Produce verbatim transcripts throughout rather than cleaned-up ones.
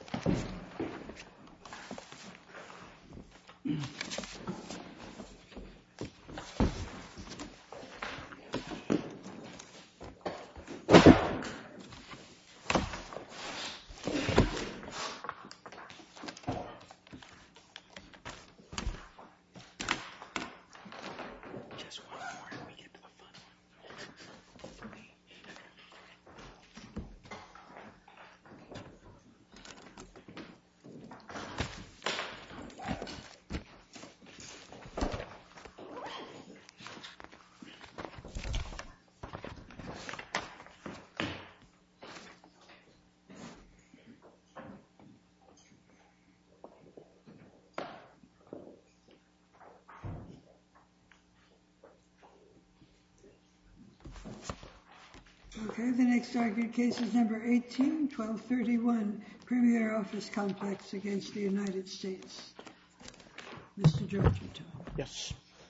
Okay, the next argued case is number eighteen twelve thirty-one, Premier Office Complex against the United States. Mister Georgetown. Yes.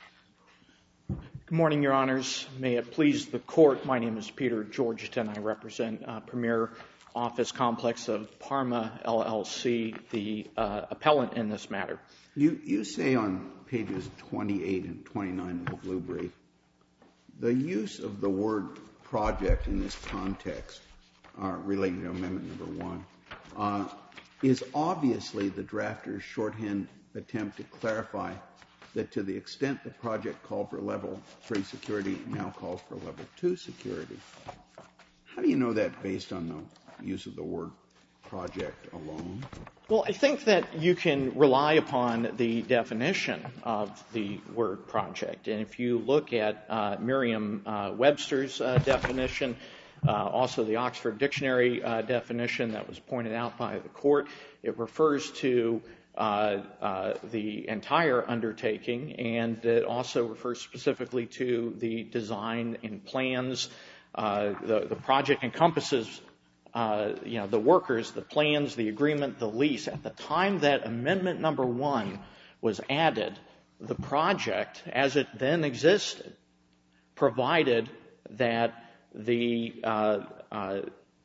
Good morning, Your Honors. May it please the Court, my name is Peter Georgetown. I represent uh, Premier Office Complex of Parma, L L C, the uh, appellant in this matter. You, you say on pages twenty-eight and twenty-nine of the blue brief, the use of the word project in this context, uh, relating to amendment number one, uh, is obviously the drafter's shorthand attempt to clarify that to the extent the project called for level three security, now calls for level two security. How do you know that based on the use of the word project alone? Well, I think that you can rely upon the definition of the word project. And if you look at uh, Merriam-Webster's uh, definition, uh, also the Oxford Dictionary uh, definition that was pointed out by the Court, it refers to uh, uh, the entire undertaking, and it also refers specifically to the design and plans. Uh, the, the project encompasses Uh, you know, the workers, the plans, the agreement, the lease. At the time that amendment number one was added, the project, as it then existed, provided that the uh, uh,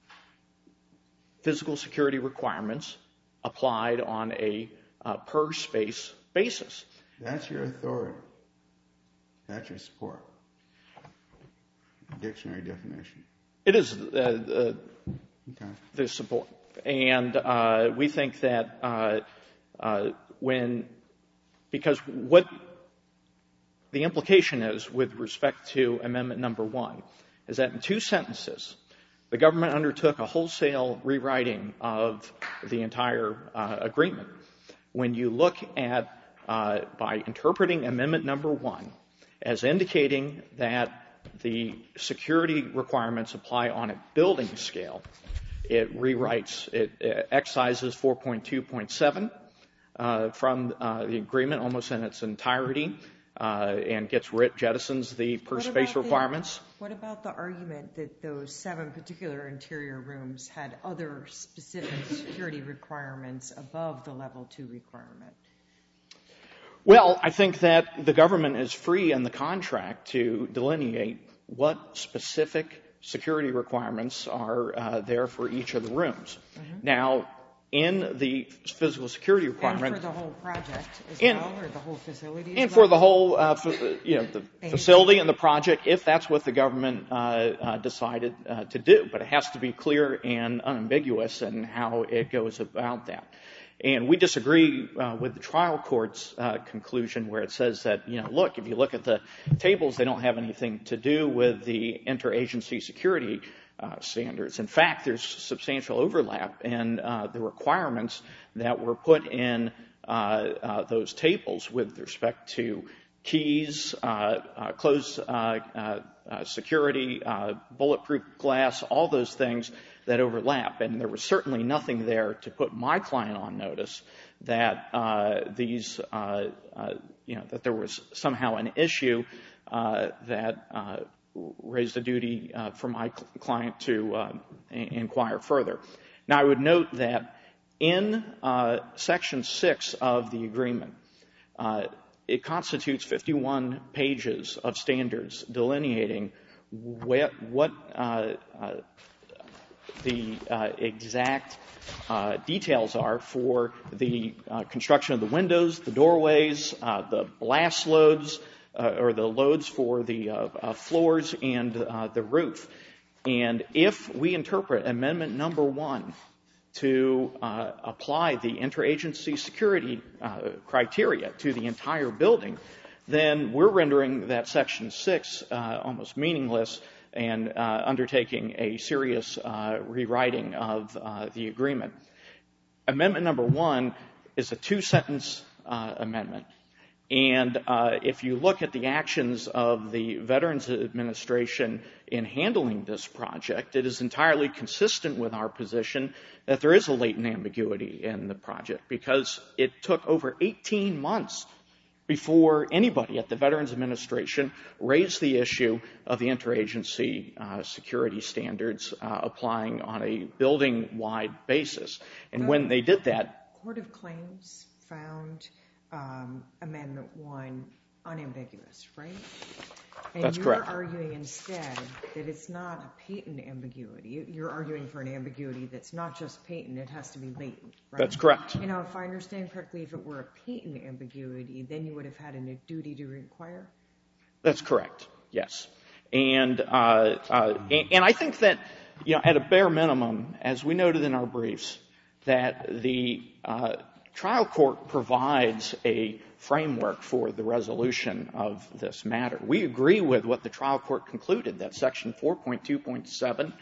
physical security requirements applied on a uh, per space basis. That's your authority. That's your support. Dictionary definition. It is uh, uh, Okay. the support. And uh, we think that uh, uh, when, because what the implication is with respect to amendment number one is that in two sentences, the government undertook a wholesale rewriting of the entire uh, agreement. When you look at, uh, by interpreting amendment number one as indicating that the security requirements apply on a building scale, it rewrites, it, it excises four point two point seven uh, from uh, the agreement almost in its entirety uh, and gets rid, jettisons the per what space requirements. The, what about the argument that those seven particular interior rooms had other specific security requirements above the level two requirement? Well, I think that the government is free in the contract to delineate what specific security requirements are uh, there for each of the rooms. Mm-hmm. Now, in the physical security requirement, and for the whole project as in, well, or the whole facility, as and well? for the whole, uh, f- you know, the and facility and the project, if that's what the government uh, uh, decided uh, to do. But it has to be clear and unambiguous in how it goes about that. And we disagree uh, with the trial court's uh, conclusion where it says that, you know, look, if you look at the tables, they don't have anything to do with the interagency security uh, standards. In fact, there's substantial overlap in uh, the requirements that were put in uh, uh, those tables with respect to keys, uh, uh, closed uh, uh, uh, security, uh, bulletproof glass, all those things that overlap. And there was certainly nothing there to put my client on notice that uh, these, uh, uh, you know, that there was somehow an issue uh, that uh, raised a duty uh, for my cl- client to uh, inquire further. Now, I would note that in uh, Section six of the agreement, uh, it constitutes fifty-one pages of standards delineating what, what uh, uh, the uh, exact uh, details are for the uh, construction of the windows, the doorways, uh, the blast loads, uh, or the loads for the uh, uh, floors and uh, the roof. And if we interpret amendment number one to uh, apply the interagency security uh, criteria to the entire building, then we're rendering that section six uh, almost meaningless and uh, undertaking a serious uh, rewriting of uh, the agreement. Amendment number one is a two-sentence uh, amendment. And uh, if you look at the actions of the Veterans Administration in handling this project, it is entirely consistent with our position that there is a latent ambiguity in the project, because it took over eighteen months before anybody at the Veterans Administration raised the issue of the interagency uh, security standards uh, applying on a building-wide basis. And when they did that, Court of Claims found um, Amendment one unambiguous, right? And That's you're correct. arguing instead that it's not a patent ambiguity. You're arguing for an ambiguity that's not just patent, it has to be latent, right? That's correct. You know, if I understand correctly, if it were a patent ambiguity, then you would have had a duty to inquire? That's correct, yes. And, uh, uh, and, and I think that, you know, at a bare minimum, as we noted in our briefs, that the uh, trial court provides a framework for the resolution of this matter. We agree with what the trial court concluded, that Section four point two point seven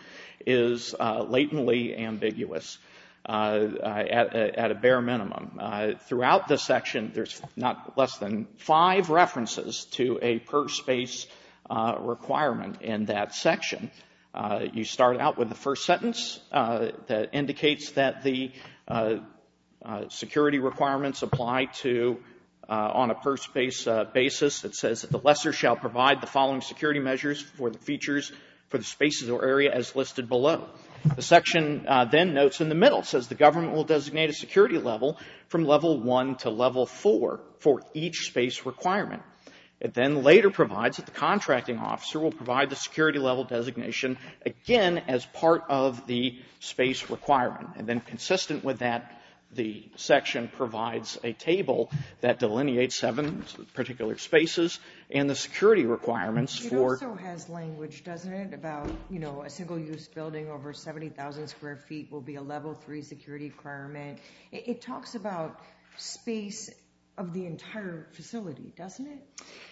is uh, latently ambiguous uh, at, at a bare minimum. Uh, throughout the section, there's not less than five references to a per-space uh, requirement in that section. Uh, you start out with the first sentence uh, that indicates that the uh, uh, security requirements apply to Uh, on a per-space uh, basis. It says that the lessor shall provide the following security measures for the features for the spaces or area as listed below. The section uh, then notes in the middle, says the government will designate a security level from level one to level four for each space requirement. It then later provides that the contracting officer will provide the security level designation again as part of the space requirement. And then consistent with that, the section provides a table that delineates seven particular spaces and the security requirements it for... It also has language, doesn't it, about, you know, a single-use building over seventy thousand square feet will be a level three security requirement. It, it talks about space of the entire facility, doesn't it?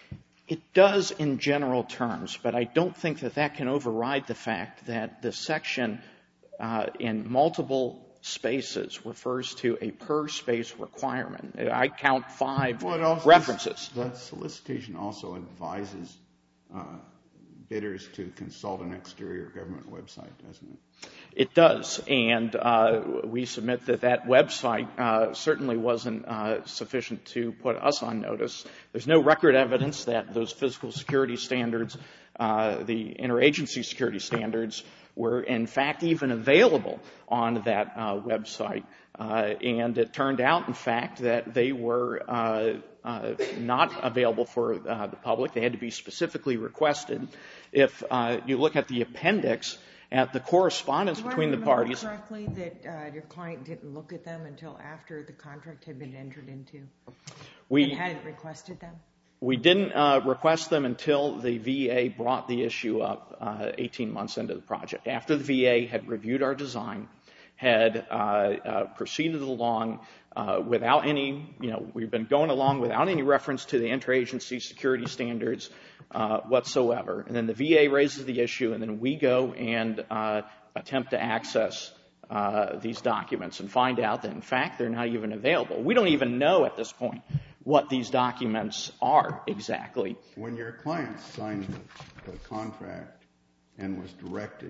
It does in general terms, but I don't think that that can override the fact that the section uh, in multiple spaces refers to a per space requirement. I count five well, also, references. The solicitation also advises uh, bidders to consult an exterior government website, doesn't it? It does, and uh, we submit that that website uh, certainly wasn't uh, sufficient to put us on notice. There's no record evidence that those physical security standards, uh, the interagency security standards, were in fact even available on that uh, website. Uh, and it turned out, in fact, that they were uh, uh, not available for uh, the public. They had to be specifically requested. If uh, you look at the appendix, at the correspondence Do between I the parties... Do I remember correctly that uh, your client didn't look at them until after the contract had been entered into? We, and hadn't requested them? We didn't uh, request them until the V A brought the issue up uh, eighteen months into the project. After the V A had reviewed our design, had uh, uh, proceeded along uh, without any, you know, we've been going along without any reference to the interagency security standards uh, whatsoever. And then the V A raises the issue, and then we go and uh, attempt to access uh, these documents and find out that, in fact, they're not even available. We don't even know at this point what these documents are exactly. When your client signed the, the contract and was directed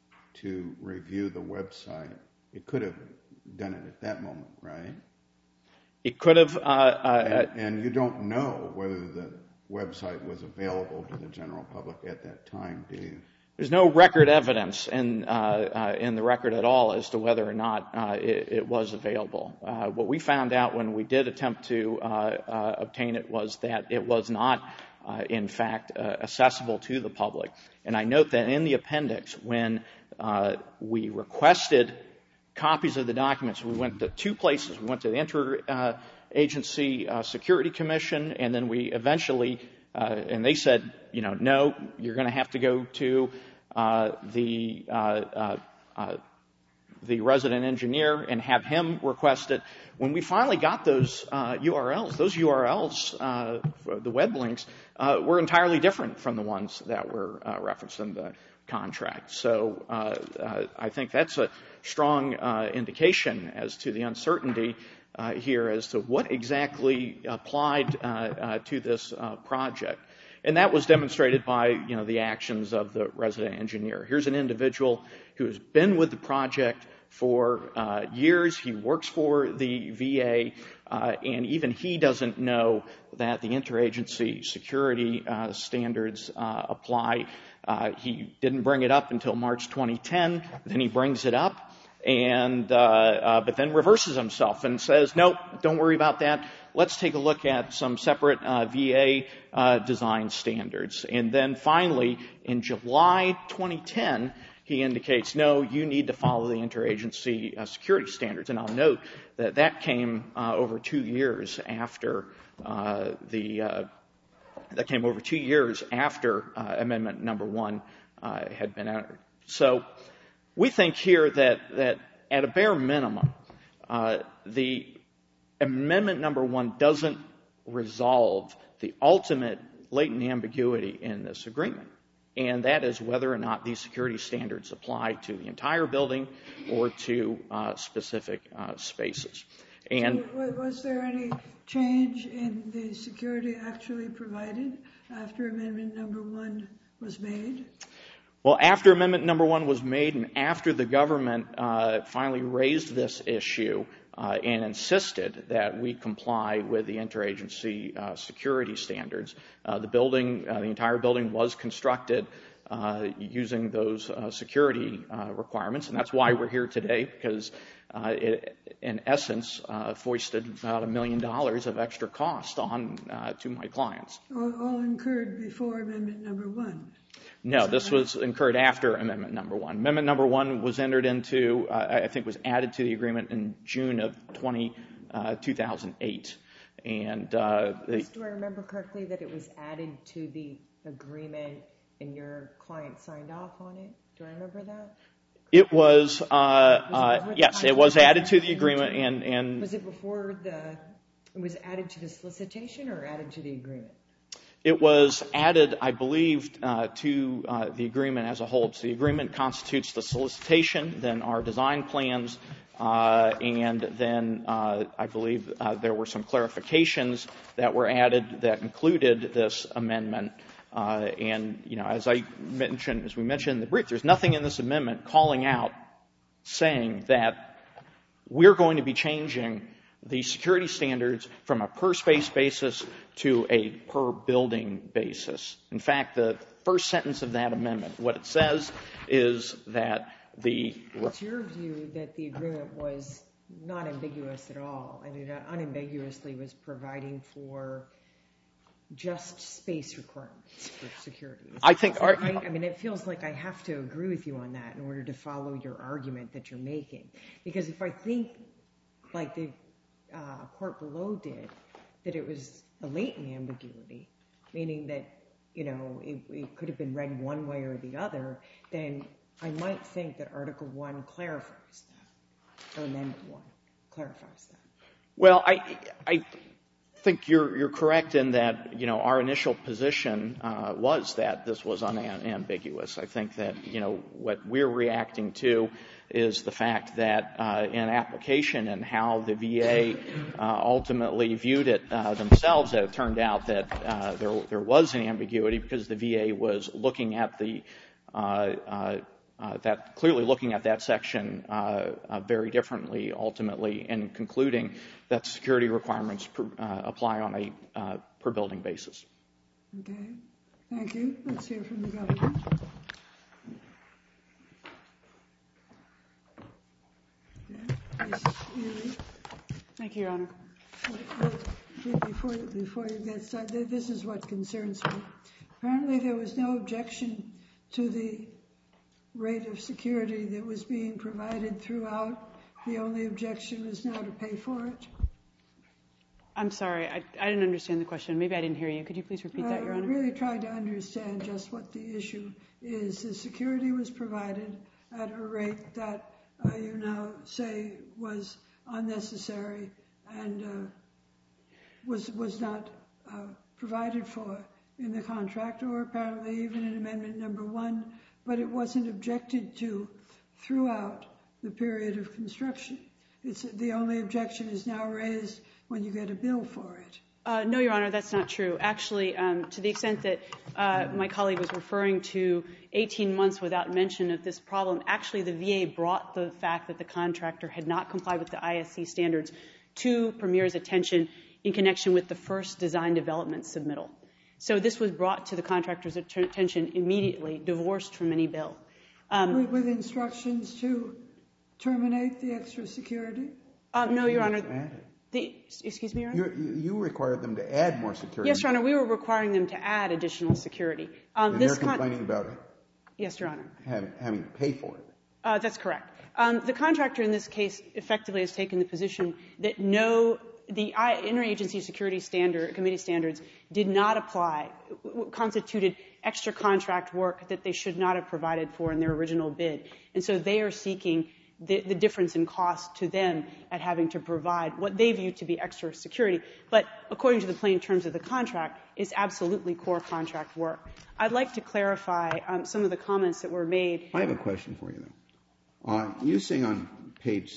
to review the website, it could have done it at that moment, right? It could have... Uh, uh, and, and you don't know whether the website was available to the general public at that time, do you? There's no record evidence in, uh, uh, in the record at all as to whether or not uh, it, it was available. Uh, what we found out when we did attempt to uh, uh, obtain it was that it was not, uh, in fact, uh, accessible to the public. And I note that in the appendix, when Uh, we requested copies of the documents. We went to two places. We went to the Interagency uh, Security Commission, and then we eventually, uh, and they said, you know, no, you're going to have to go to uh, the uh, uh, uh, the resident engineer and have him request it. When we finally got those uh, U R Ls, those U R Ls, uh, the web links, uh, were entirely different from the ones that were uh, referenced in the contract. So uh, uh, I think that's a strong uh, indication as to the uncertainty uh, here as to what exactly applied uh, uh, to this uh, project. And that was demonstrated by, you know, the actions of the resident engineer. Here's an individual who has been with the project for uh, years. He works for the V A, uh, and even he doesn't know that the interagency security uh, standards uh, apply. Uh, he didn't bring it up until March twenty ten. Then he brings it up, and uh, uh, but then reverses himself and says, "Nope, don't worry about that. Let's take a look at some separate uh, V A uh, design standards." And then finally, in July twenty ten, he indicates, no, you need to follow the interagency uh, security standards. And I'll note that that came uh, over two years after uh, the uh, that came over two years after uh, Amendment Number One uh, had been entered. So we think here that that at a bare minimum, uh, the Amendment Number One doesn't resolve the ultimate latent ambiguity in this agreement, and that is whether or not these security standards apply to the entire building or to uh, specific uh, spaces. And was there any change in the security actually provided after Amendment Number One was made? Well, after Amendment Number One was made and after the government uh, finally raised this issue uh, and insisted that we comply with the interagency uh, security standards, uh, the building, uh, the entire building was constructed uh, using those uh, security uh, requirements, and that's why we're here today, because uh, it, in essence, uh, foisted about a million dollars of extra cost on uh, to my clients. All, all incurred before Amendment Number One. No, this was incurred after Amendment Number One. Amendment Number One was entered into, uh, I think, was added to the agreement in June of two thousand eight, and uh, the, do I remember correctly that it was added to the agreement and your client signed off on it? Do I remember that? It was, uh, was it uh, yes, it was added to the agreement, and, and was it before the? It was added to the solicitation or added to the agreement? It was added, I believe, uh, to uh, the agreement as a whole. So the agreement constitutes the solicitation, then our design plans, uh, and then uh, I believe uh, there were some clarifications that were added that included this amendment. Uh, and, you know, as I mentioned, as we mentioned in the brief, there's nothing in this amendment calling out saying that we're going to be changing the security standards from a per space basis to a per building basis. In fact, the first sentence of that amendment, what it says is that the... It's your view that the agreement was not ambiguous at all. I mean, it unambiguously was providing for just space requirements for security. I think... Our, I, I mean, it feels like I have to agree with you on that in order to follow your argument that you're making. Because if I think, like the Uh, court below did, that it was a latent ambiguity, meaning that, you know, it, it could have been read one way or the other, then I might think that Article One clarifies that, or Amendment One clarifies that. Well, I, I think you're you're correct in that, you know, our initial position uh, was that this was unambiguous. I think that, you know, what we're reacting to is the fact that uh, in application and how the V A uh, ultimately viewed it uh, themselves, that it turned out that uh, there there was an ambiguity because the V A was looking at the uh, uh, uh, that clearly looking at that section uh, uh, very differently ultimately, and concluding that security requirements per, uh, apply on a uh, per building basis. Okay, thank you. Let's hear from the government. Thank you, Your Honor. Before, before you get started, this is what concerns me. Apparently there was no objection to the rate of security that was being provided throughout. The only objection is now to pay for it. I'm sorry, I, I didn't understand the question. Maybe I didn't hear you. Could you please repeat that, Your Honor? I'm really trying to understand just what the issue is. The security was provided at a rate that uh, you now say was unnecessary and uh, was was not uh, provided for in the contract, or apparently even in Amendment Number One, but it wasn't objected to throughout the period of construction. It's the only objection is now raised when you get a bill for it. Uh, no, Your Honor, that's not true. Actually, um, to the extent that uh, my colleague was referring to eighteen months without mention of this problem, actually the V A brought the fact that the contractor had not complied with the I S C standards to Premier's attention in connection with the first design development submittal. So this was brought to the contractor's attention immediately, divorced from any bill. Um, with, with instructions to terminate the extra security? Uh, no, Your Honor. Add it. The, excuse me, Your Honor? You're, you you required them to add more security. Yes, Your Honor. We were requiring them to add additional security. Um, and this they're complaining about it. Yes, Your Honor. Having, having to pay for it. Uh, that's correct. Um, the contractor in this case effectively has taken the position that no, the interagency security standard, committee standards did not apply, constituted extra contract work that they should not have provided for in their original bid. And so they are seeking the, the difference in cost to them at having to provide what they view to be extra security. But according to the plain terms of the contract, is absolutely core contract work. I'd like to clarify um, some of the comments that were made. I have a question for you, though. Uh, you say on page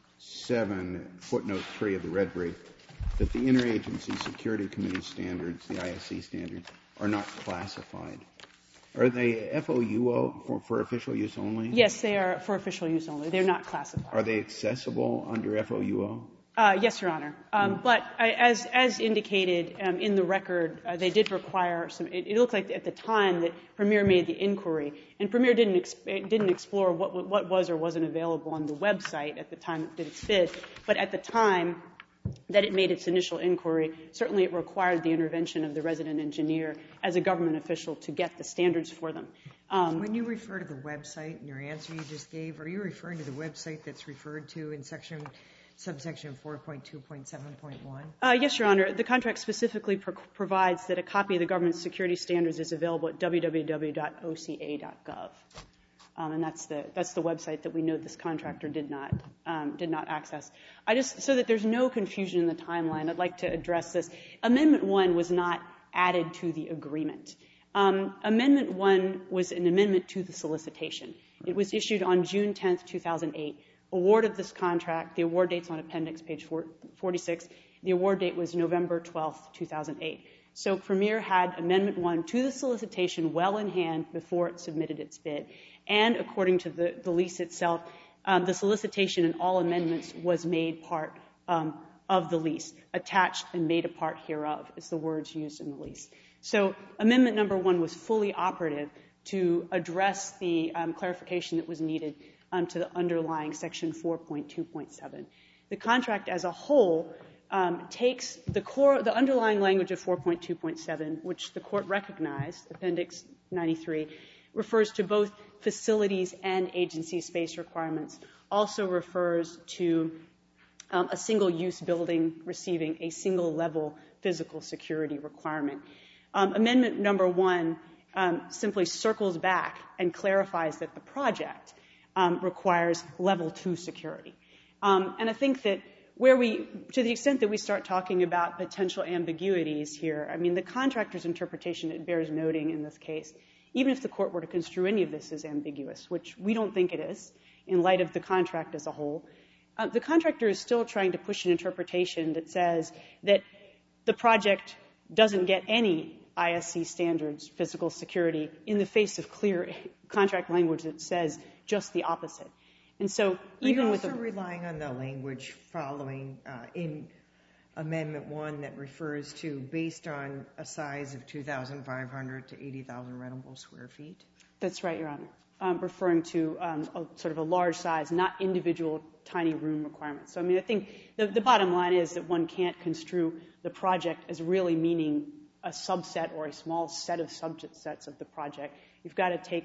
seven, footnote three of the red brief, that the interagency security committee standards, the I S C standards, are not classified. Are they F O U O for, for official use only? Yes, they are for official use only. They're not classified. Are they accessible under F O U O? Uh, yes, Your Honor. Um, mm. But I, as as indicated um, in the record, uh, they did require some. It, it looked like at the time that Premier made the inquiry, and Premier didn't ex- didn't explore what what was or wasn't available on the website at the time it did its bid. But at the time that it made its initial inquiry, certainly it required the intervention of the resident engineer as a government official to get the standards for them. Um, when you refer to the website in your answer you just gave, are you referring to the website that's referred to in section subsection four point two point seven point one? Uh, yes, Your Honor. The contract specifically pro- provides that a copy of the government security standards is available at w w w dot o c a dot gov. Um, and that's the that's the website that we know this contractor did not um, did not access. I just so that there's no confusion in the timeline, I'd like to address this. Amendment one was not added to the agreement. Um, amendment one was an amendment to the solicitation. It was issued on June tenth, two thousand eight. Award of this contract, the award date's on appendix page forty-six. The award date was November twelfth, two thousand eight. So Premier had amendment one to the solicitation well in hand before it submitted its bid. And according to the, the lease itself, um, the solicitation and all amendments was made part um, of the lease, attached and made a part hereof is the words used in the lease. So amendment number one was fully operative to address the um, clarification that was needed um, to the underlying section four point two point seven. The contract as a whole um, takes the core, the underlying language of four point two point seven, which the court recognized, appendix ninety-three, refers to both facilities and agency space requirements, also refers to um, a single-use building receiving a single-level physical security requirement. Um, amendment number one um, simply circles back and clarifies that the project um, requires level two security. Um, and I think that where we, to the extent that we start talking about potential ambiguities here, I mean, the contractor's interpretation, it bears noting in this case, even if the court were to construe any of this as ambiguous, which we don't think it is in light of the contract as a whole, uh, the contractor is still trying to push an interpretation that says that the project doesn't get any I S C standards, physical security, in the face of clear contract language that says just the opposite. And so even Are you with also the relying on the language following uh, in Amendment one that refers to based on a size of two thousand five hundred to eighty thousand rentable square feet? That's right, Your Honor. Um, referring to um, a, sort of a large size, not individual tiny room requirements. So, I mean, I think the, the bottom line is that one can't construe the project as really meaning a subset or a small set of subsets of the project. You've got to take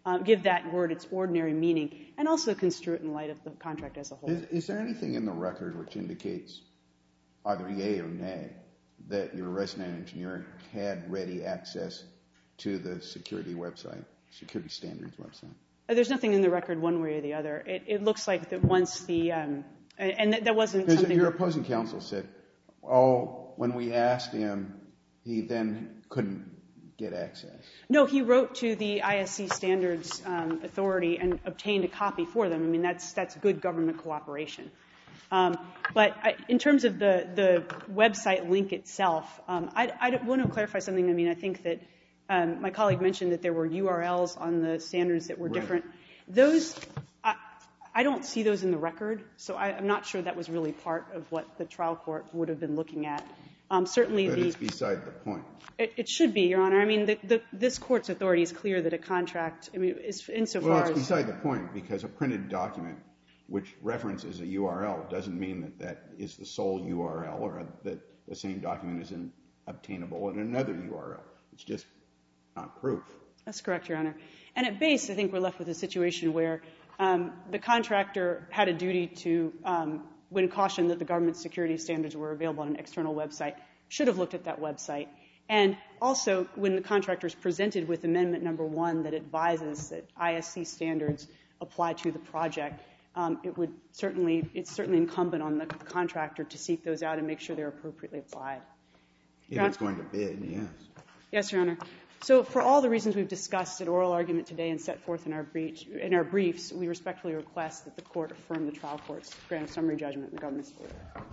uh, give that word its ordinary meaning, and also construe it in light of the contract as a whole. Is, is there anything in the record which indicates either yay or nay that your resident engineer had ready access to the security website, security standards website? There's nothing in the record one way or the other. It, it looks like that once the, um, and that, that wasn't Because something... your opposing counsel said, oh, when we asked him, he then couldn't get access. No, he wrote to the I S C Standards um, Authority and obtained a copy for them. I mean, that's that's good government cooperation. Um, but I, in terms of the, the website link itself, um, I, I want to clarify something. I mean, I think that um, my colleague mentioned that there were U R Ls on the standards that were Right. different. Those, I, I don't see those in the record, so I, I'm not sure that was really part of what the trial court would have been looking at. Um, certainly But the... it's beside the point. It, it should be, Your Honor. I mean, the, the, this Court's authority is clear that a contract, I mean, is insofar Well, it's as... beside the point because a printed document which references a U R L doesn't mean that that is the sole U R L or that the same document is in, obtainable in another U R L. It's just not proof. That's correct, Your Honor. And at base, I think we're left with a situation where um, the contractor had a duty to, um, when cautioned that the government security standards were available on an external website, should have looked at that website. And also, when the contractor is presented with amendment number one that advises that I S C standards apply to the project, um, it would certainly, it's certainly incumbent on the contractor to seek those out and make sure they're appropriately applied. If it's going to bid, yes. Yes, Your Honor. So for all the reasons we've discussed at oral argument today and set forth in our, brief, in our briefs, we respectfully request that the Court affirm the trial court's grant of summary judgment in the government's favor.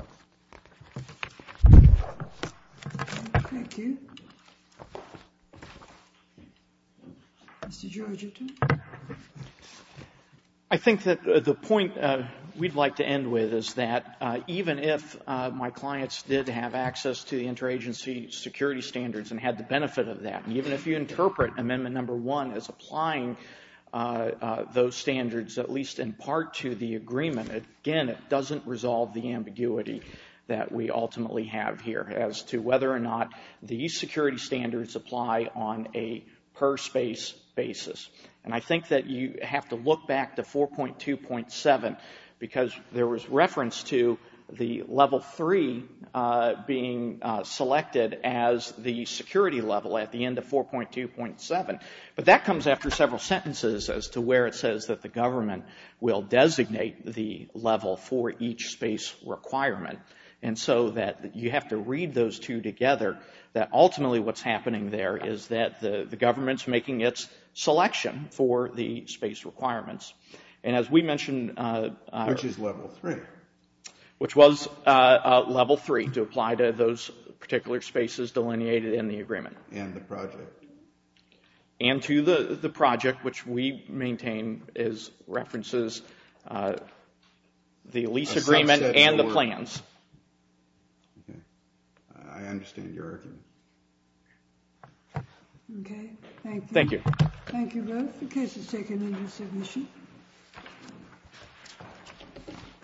Thank you. Mister Georgeton. I think that uh, the point uh, we'd like to end with is that uh, even if uh, my clients did have access to the interagency security standards and had the benefit of that, and even if you interpret amendment number one as applying uh, uh, those standards, at least in part to the agreement, again, it doesn't resolve the ambiguity that we ultimately have here as to whether or not these security standards apply on a per space basis. And I think that you have to look back to four point two point seven because there was reference to the level three uh, being uh, selected as the security level at the end of four point two point seven. But that comes after several sentences as to where it says that the government will designate the level for each space requirement. And so that you have to read those two together, that ultimately what's happening there is that the, the government's making its selection for the space requirements. And as we mentioned... Uh, uh, Which is level three. Which was uh, uh, level three to apply to those particular spaces delineated in the agreement. And the project. And to the, the project, which we maintain is references uh, the lease A agreement subset of and the the work. plans. Okay. I understand your argument. Okay, thank you. Thank you. Thank you both. The case is taken into submission.